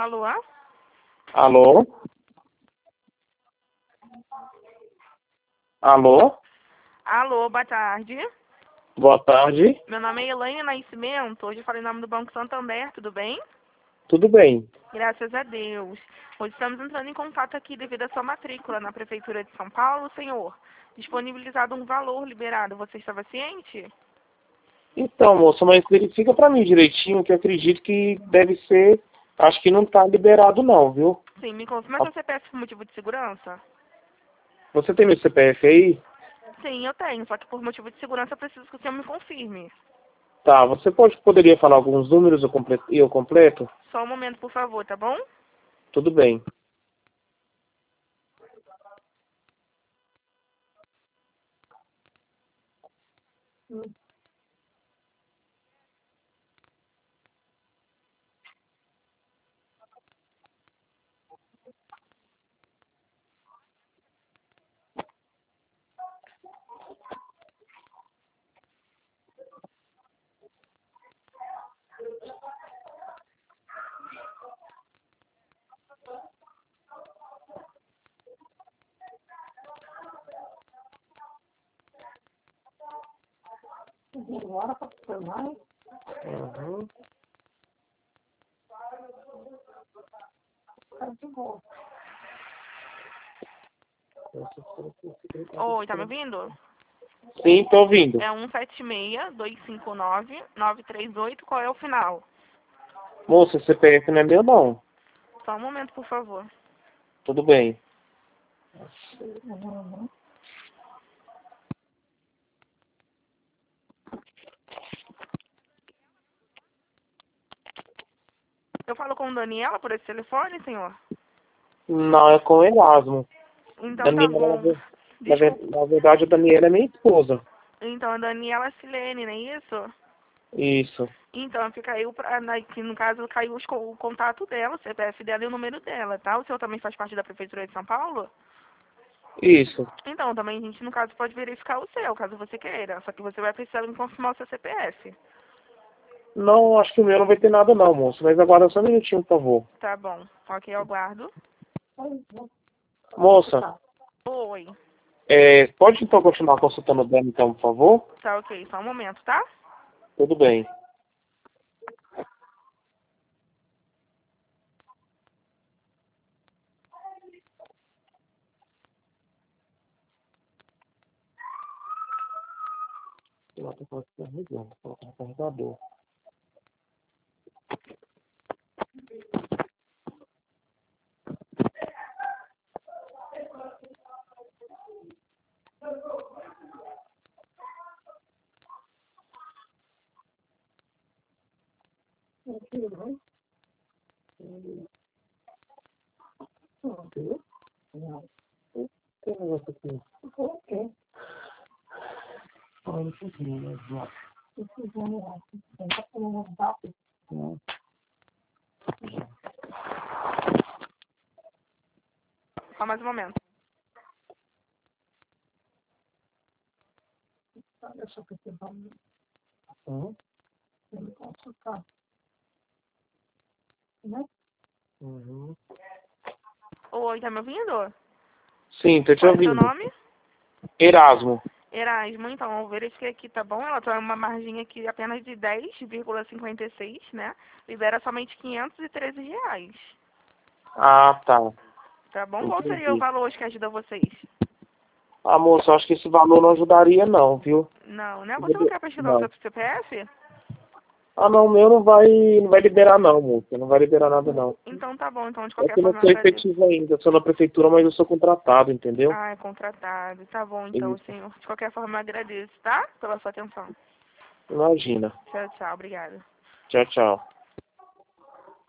Alô? Alô? Alô? Alô, boa tarde. Boa tarde. Meu nome é Elaine Nascimento. Hoje eu falei em nome do Banco Santander, tudo bem? Tudo bem? Graças a Deus. Hoje estamos entrando em contato aqui devido à sua matrícula na Prefeitura de São Paulo, senhor. Disponibilizado um valor liberado. Você estava ciente? Então, moça, mas verifica pra mim direitinho, que eu acredito que deve ser... Acho que não tá liberado não, viu? Sim, me confirma seu CPF por motivo de segurança? Você tem meu CPF aí? Sim, eu tenho, só que por motivo de segurança eu preciso que o senhor me confirme. Tá, você poderia falar alguns números e eu completo? Só um momento, por favor, tá bom? Tudo bem. Uhum. Oi, tá me ouvindo? Sim, tô ouvindo. É 176-259-938. Qual é o final? Moça, CPF não é meu não. Só um momento, por favor. Tudo bem. Eu falo com Daniela por esse telefone, senhor? Não, é com Erasmo. Então tá Daniela, bom. Desculpa. na verdade, a Daniela é minha esposa. Então, a Daniela Silene, não é isso? Isso. Então, aqui caiu, aqui no caso, caiu o contato dela, o CPF dela e o número dela, tá? O senhor também faz parte da Prefeitura de São Paulo? Isso. Então, também a gente, no caso, pode verificar o seu, caso você queira. Só que você vai precisar me confirmar o seu CPF. Não, acho que o meu não vai ter nada não, moço. Mas aguarda só um minutinho, por favor. Tá bom. Ok, eu aguardo. Moça, Oi. pode então continuar consultando o dano, então, por favor? Tá ok, só um momento, tá? Tudo bem. Eu tô carregando, tô colocando carregador. Tem negócio aqui. Olha, isso aqui, né? Só mais um momento. Hum? Uhum. Oi, tá me ouvindo? Sim, tô te Qual é o seu ouvindo. nome? Erasmo. Erasmo, então, eu verifiquei aqui, tá bom? Ela tem uma margem aqui apenas de 10,56, né? Libera somente R$ 513. Ah, tá. Tá bom? Qual seria o Entendi. valor hoje que ajuda vocês? Ah, moça, acho que esse valor não ajudaria não, viu? Não, né? Você não quer pesquisar o Não. seu CPF? Ah, não, o meu não vai liberar não, moça. Não vai liberar nada não. Então tá bom, então de É qualquer que eu não forma eu sou agradeço. efetivo ainda. Eu sou na prefeitura, mas eu sou contratado, entendeu? Ah, é contratado. Tá bom então, Isso. senhor. De qualquer forma eu agradeço, tá? Pela sua atenção. Imagina. Tchau, tchau. Obrigada. Tchau, tchau.